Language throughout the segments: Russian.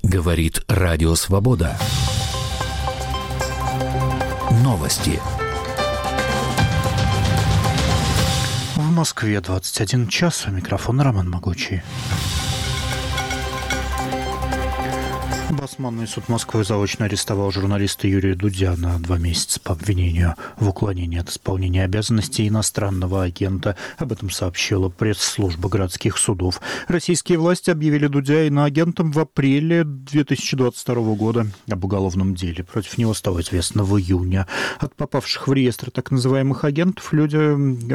Говорит Радио Свобода. Новости. В Москве 21 час. У микрофона Роман Могучий. Басманный суд Москвы заочно арестовал журналиста Юрия Дудя на 2 месяца по обвинению в уклонении от исполнения обязанностей иностранного агента. Об этом сообщила пресс-служба городских судов. Российские власти объявили Дудя иноагентом в апреле 2022 года. Об уголовном деле против него стало известно в июне. От попавших в реестр так называемых агентов люди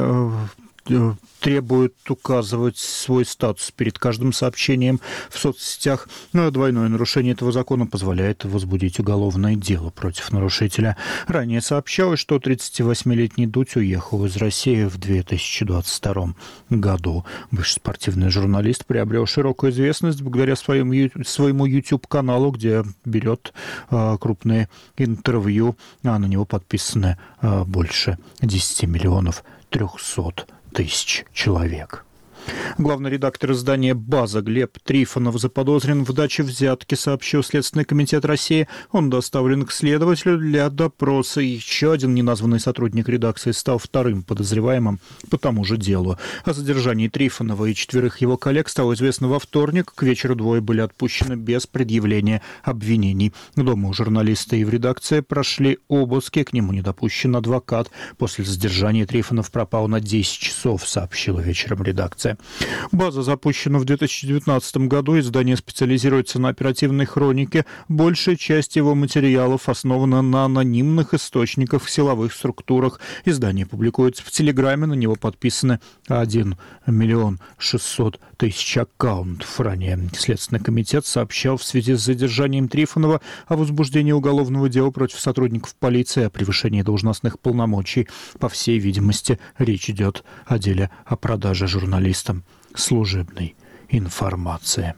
требуют указывать свой статус перед каждым сообщением в соцсетях. Но двойное нарушение этого закона позволяет возбудить уголовное дело против нарушителя. Ранее сообщалось, что 38-летний Дудь уехал из России в 2022 году. Бывший спортивный журналист приобрел широкую известность благодаря своему YouTube-каналу, где берет крупные интервью, а на него подписаны больше 10 миллионов 300 тысяч человек. Главный редактор издания «База» Глеб Трифонов заподозрен в даче взятки, сообщил Следственный комитет России. Он доставлен к следователю для допроса. Еще один неназванный сотрудник редакции стал вторым подозреваемым по тому же делу. О задержании Трифонова и 4 его коллег стало известно во вторник. К вечеру 2 были отпущены без предъявления обвинений. Дома у журналиста и в редакции прошли обыски. К нему не допущен адвокат. После задержания Трифонов пропал на 10 часов, сообщила вечером редакция. «База» запущена в 2019 году. Издание специализируется на оперативной хронике. Большая часть его материалов основана на анонимных источниках в силовых структурах. Издание публикуется в Телеграме. На него подписаны 1 600 000 аккаунтов. Ранее Следственный комитет сообщал в связи с задержанием Трифонова о возбуждении уголовного дела против сотрудников полиции о превышении должностных полномочий. По всей видимости, речь идет о деле о продаже журналистам служебной информации.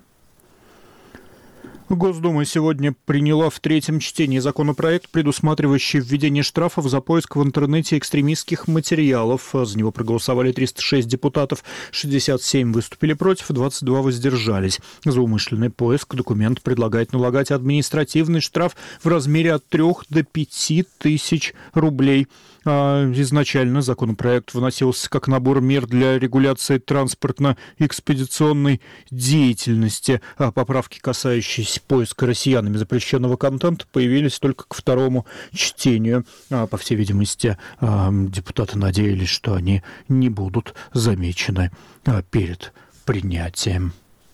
Госдума сегодня приняла в 3-м чтении законопроект, предусматривающий введение штрафов за поиск в интернете экстремистских материалов. За него проголосовали 306 депутатов, 67 выступили против, 22 воздержались. За умышленный поиск документ предлагает налагать административный штраф в размере от 3 до 5 тысяч рублей. Изначально законопроект вносился как набор мер для регуляции транспортно-экспедиционной деятельности. Поправки, касающиеся поиска россиянами запрещенного контента, появились только к 2-му чтению. По всей видимости, депутаты надеялись, что они не будут замечены перед принятием.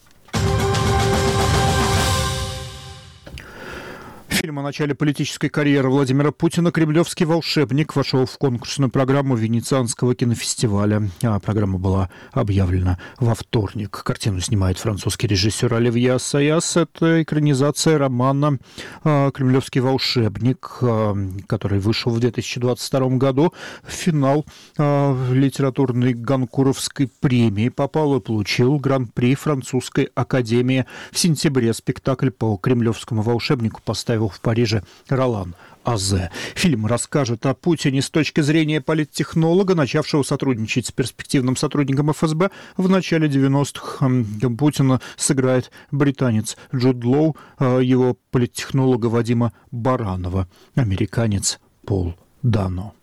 Фильм о начале политической карьеры Владимира Путина «Кремлевский волшебник» вошел в конкурсную программу Венецианского кинофестиваля. Программа была объявлена во вторник. Картину снимает французский режиссер Оливье Ассаяс. Это экранизация романа «Кремлевский волшебник», который вышел в 2022 году. В финал литературной Гонкуровской премии попал и получил гран-при Французской академии. В сентябре спектакль по «Кремлевскому волшебнику» поставил в Париже Ролан Азе. Фильм расскажет о Путине с точки зрения политтехнолога, начавшего сотрудничать с перспективным сотрудником ФСБ в начале 90-х. Путина сыграет британец Джуд Лоу, его политтехнолога Вадима Баранова, американец Пол Дано.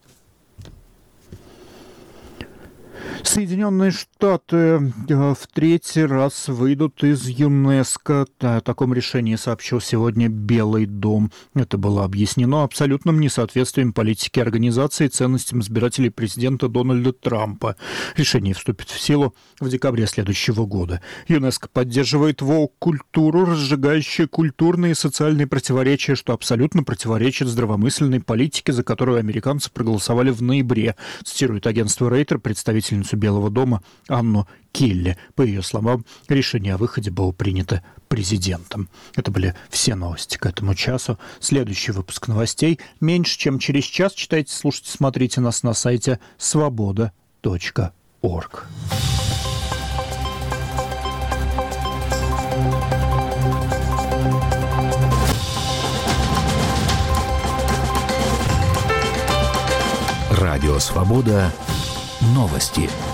Соединенные Штаты в 3-й раз выйдут из ЮНЕСКО. О таком решении сообщил сегодня Белый дом. Это было объяснено абсолютным несоответствием политики организации и ценностям избирателей президента Дональда Трампа. Решение вступит в силу в декабре следующего года. ЮНЕСКО поддерживает воук-культуру, разжигающую культурные и социальные противоречия, что абсолютно противоречит здравомысленной политике, за которую американцы проголосовали в ноябре, цитирует агентство Рейтер представительницу Белого дома Анну Келли. По ее словам, решение о выходе было принято президентом. Это были все новости к этому часу. Следующий выпуск новостей меньше, чем через час. Читайте, слушайте, смотрите нас на сайте svoboda.org. Радио «Свобода». Новости.